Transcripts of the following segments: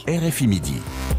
RFI Midi.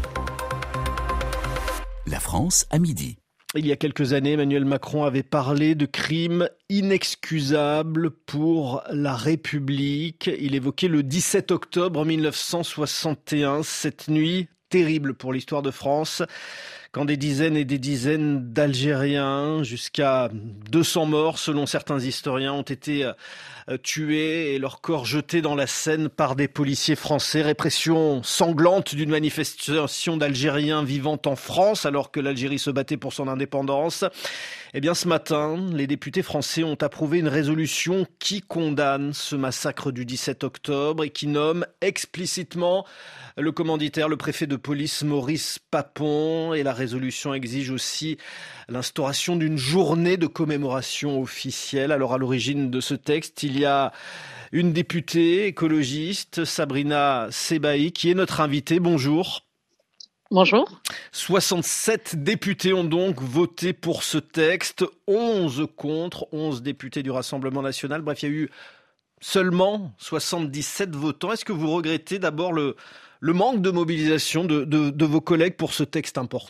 La France à midi. Il y a quelques années, Emmanuel Macron avait parlé de crimes inexcusables pour la République. Il évoquait le 17 octobre 1961, cette nuit terrible pour l'histoire de France, quand des dizaines et des dizaines d'Algériens, jusqu'à 200 morts selon certains historiens, ont été tués et leurs corps jetés dans la Seine par des policiers français. Répression sanglante d'une manifestation d'Algériens vivant en France alors que l'Algérie se battait pour son indépendance. Eh bien, ce matin, les députés français ont approuvé une résolution qui condamne ce massacre du 17 octobre et qui nomme explicitement le commanditaire, le préfet de police Maurice Papon. Et la résolution exige aussi l'instauration d'une journée de commémoration officielle. Alors, à l'origine de ce texte, il y a une députée écologiste, Sabrina Sebhaï, qui est notre invitée. Bonjour. Bonjour. 67 députés ont donc voté pour ce texte, 11 contre, 11 députés du Rassemblement national. Bref, il y a eu seulement 77 votants. Est-ce que vous regrettez d'abord le manque de mobilisation de vos collègues pour ce texte important ?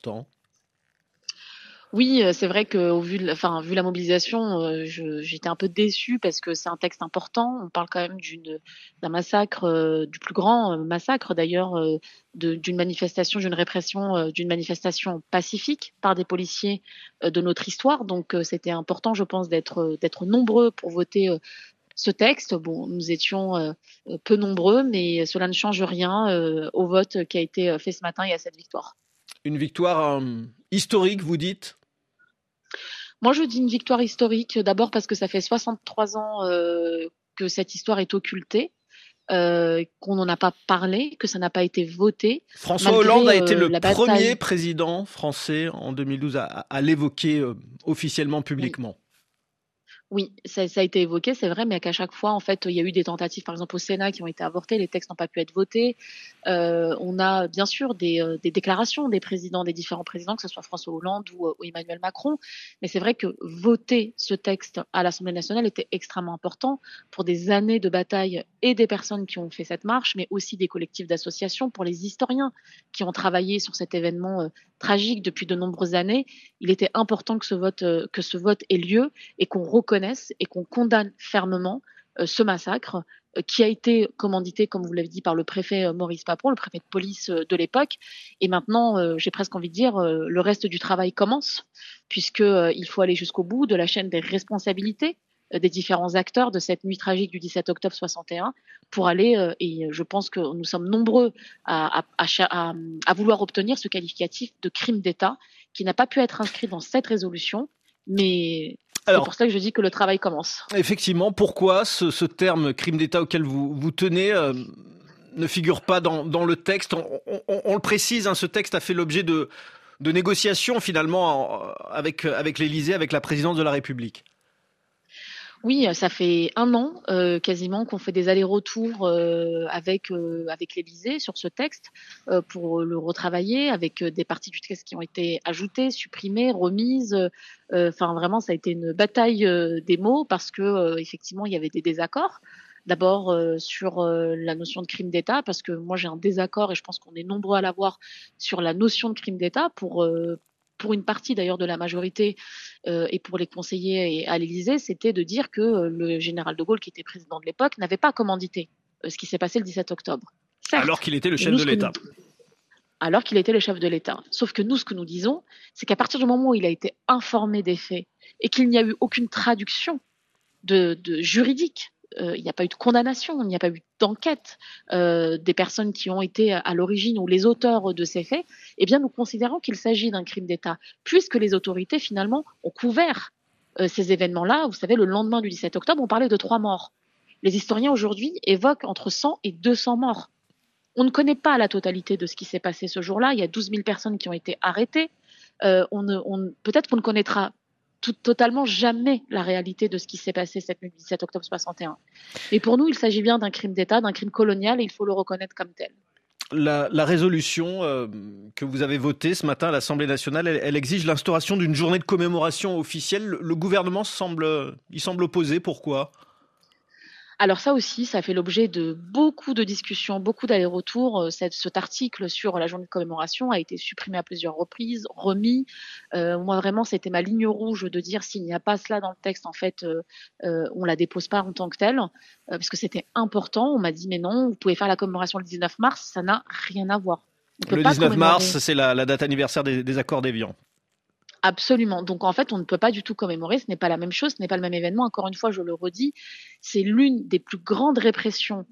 Oui, c'est vrai que vu la mobilisation, j'étais un peu déçue parce que c'est un texte important. On parle quand même d'un massacre, du plus grand massacre d'ailleurs, d'une manifestation, d'une répression, d'une manifestation pacifique par des policiers de notre histoire. Donc c'était important, je pense, d'être nombreux pour voter ce texte. Bon, nous étions peu nombreux, mais cela ne change rien au vote qui a été fait ce matin et à cette victoire. Une victoire historique, vous dites ? Moi, je dis une victoire historique, d'abord parce que ça fait 63 ans que cette histoire est occultée, qu'on n'en a pas parlé, que ça n'a pas été voté. François Hollande a été le premier président français en 2012 à l'évoquer officiellement, publiquement. Oui, ça a été évoqué, c'est vrai, mais qu'à chaque fois, en fait, il y a eu des tentatives, par exemple au Sénat, qui ont été avortées, les textes n'ont pas pu être votés. On a bien sûr des déclarations des différents présidents, que ce soit François Hollande ou Emmanuel Macron, mais c'est vrai que voter ce texte à l'Assemblée nationale était extrêmement important pour des années de bataille et des personnes qui ont fait cette marche, mais aussi des collectifs d'associations, pour les historiens qui ont travaillé sur cet événement tragique depuis de nombreuses années. Il était important que ce vote ait lieu et qu'on reconnaisse et qu'on condamne fermement ce massacre qui a été commandité, comme vous l'avez dit, par le préfet Maurice Papon, le préfet de police de l'époque. Et maintenant, j'ai presque envie de dire, le reste du travail commence, puisqu'il faut aller jusqu'au bout de la chaîne des responsabilités des différents acteurs de cette nuit tragique du 17 octobre 61 pour aller, et je pense que nous sommes nombreux à vouloir obtenir ce qualificatif de crime d'État qui n'a pas pu être inscrit dans cette résolution, mais c'est pour ça que je dis que le travail commence. Effectivement, pourquoi ce terme crime d'État auquel vous tenez ne figure pas dans le texte ? On le précise, ce texte a fait l'objet de négociations finalement avec l'Élysée, avec la présidence de la République. Oui, ça fait 1 an quasiment qu'on fait des allers-retours avec l'Élysée sur ce texte pour le retravailler, avec des parties du texte qui ont été ajoutées, supprimées, remises. Vraiment, ça a été une bataille des mots parce que effectivement, il y avait des désaccords. D'abord sur la notion de crime d'État, parce que moi j'ai un désaccord et je pense qu'on est nombreux à l'avoir sur la notion de crime d'État pour une partie d'ailleurs de la majorité et pour les conseillers à l'Élysée, c'était de dire que le général de Gaulle, qui était président de l'époque, n'avait pas commandité ce qui s'est passé le 17 octobre. Certes, alors qu'il était le chef de l'État. Alors qu'il était le chef de l'État. Sauf que nous, ce que nous disons, c'est qu'à partir du moment où il a été informé des faits et qu'il n'y a eu aucune traduction de juridique, il n'y a pas eu de condamnation, il n'y a pas eu d'enquête des personnes qui ont été à l'origine ou les auteurs de ces faits, eh bien nous considérons qu'il s'agit d'un crime d'État, puisque les autorités finalement ont couvert ces événements-là. Vous savez, le lendemain du 17 octobre, on parlait de 3 morts. Les historiens aujourd'hui évoquent entre 100 et 200 morts. On ne connaît pas la totalité de ce qui s'est passé ce jour-là. Il y a 12 000 personnes qui ont été arrêtées. Peut-être qu'on ne connaîtra totalement jamais la réalité de ce qui s'est passé cette nuit du 17 octobre 61. Et pour nous, il s'agit bien d'un crime d'État, d'un crime colonial, et il faut le reconnaître comme tel. La résolution que vous avez votée ce matin à l'Assemblée nationale, elle exige l'instauration d'une journée de commémoration officielle. Le gouvernement semble opposé. Pourquoi ? Alors ça aussi, ça fait l'objet de beaucoup de discussions, beaucoup d'allers-retours. Cet article sur la journée de commémoration a été supprimé à plusieurs reprises, remis. Moi, vraiment, c'était ma ligne rouge de dire s'il n'y a pas cela dans le texte, en fait, on la dépose pas en tant que telle, parce que c'était important. On m'a dit, mais non, vous pouvez faire la commémoration le 19 mars, ça n'a rien à voir. On peut Le pas 19 commémorer. mars, c'est la date anniversaire des accords d'Évian. Absolument. Donc en fait, on ne peut pas du tout commémorer, ce n'est pas la même chose, ce n'est pas le même événement. Encore une fois, je le redis, c'est l'une des plus grandes répressions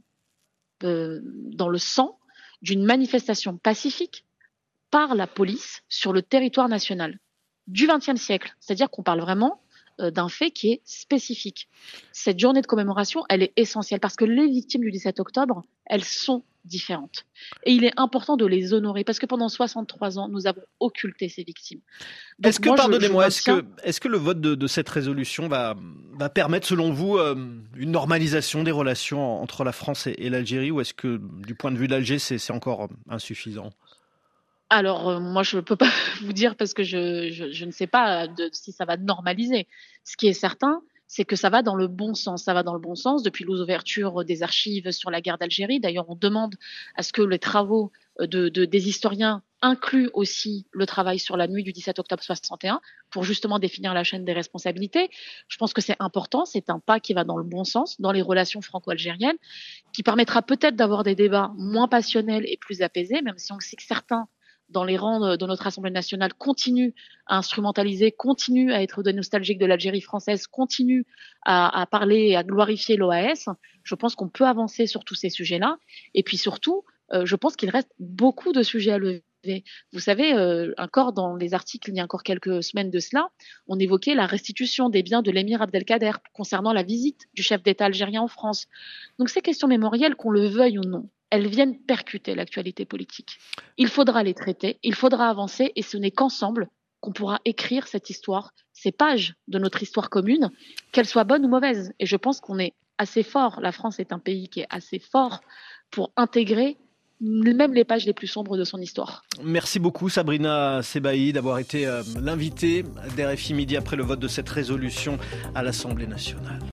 dans le sang d'une manifestation pacifique par la police sur le territoire national du XXe siècle. C'est-à-dire qu'on parle vraiment d'un fait qui est spécifique. Cette journée de commémoration, elle est essentielle parce que les victimes du 17 octobre, elles sont différentes. Et il est important de les honorer parce que pendant 63 ans, nous avons occulté ces victimes. Donc Est-ce que, moi, pardonnez-moi, maintiens. est-ce que le vote de cette résolution va permettre, selon vous, une normalisation des relations entre la France et l'Algérie, ou est-ce que, du point de vue de l'Alger, c'est encore insuffisant? Alors, moi, je ne peux pas vous dire parce que je ne sais pas si ça va normaliser. Ce qui est certain, c'est que ça va dans le bon sens. Ça va dans le bon sens depuis l'ouverture des archives sur la guerre d'Algérie. D'ailleurs, on demande à ce que les travaux des historiens incluent aussi le travail sur la nuit du 17 octobre 61 pour justement définir la chaîne des responsabilités. Je pense que c'est important. C'est un pas qui va dans le bon sens dans les relations franco-algériennes, qui permettra peut-être d'avoir des débats moins passionnels et plus apaisés, même si on sait que certains dans les rangs de notre Assemblée nationale continuent à instrumentaliser, continuent à être des nostalgiques de l'Algérie française, continuent à parler et à glorifier l'OAS. Je pense qu'on peut avancer sur tous ces sujets-là. Et puis surtout, je pense qu'il reste beaucoup de sujets à lever. Vous savez, encore dans les articles, il y a encore quelques semaines de cela, on évoquait la restitution des biens de l'émir Abdelkader concernant la visite du chef d'État algérien en France. Donc ces questions mémorielles, qu'on le veuille ou non, elles viennent percuter l'actualité politique. Il faudra les traiter, il faudra avancer, et ce n'est qu'ensemble qu'on pourra écrire cette histoire, ces pages de notre histoire commune, qu'elles soient bonnes ou mauvaises. Et je pense qu'on est assez fort, la France est un pays qui est assez fort pour intégrer même les pages les plus sombres de son histoire. Merci beaucoup Sabrina Sebaï d'avoir été l'invitée d'RFI Midi après le vote de cette résolution à l'Assemblée nationale.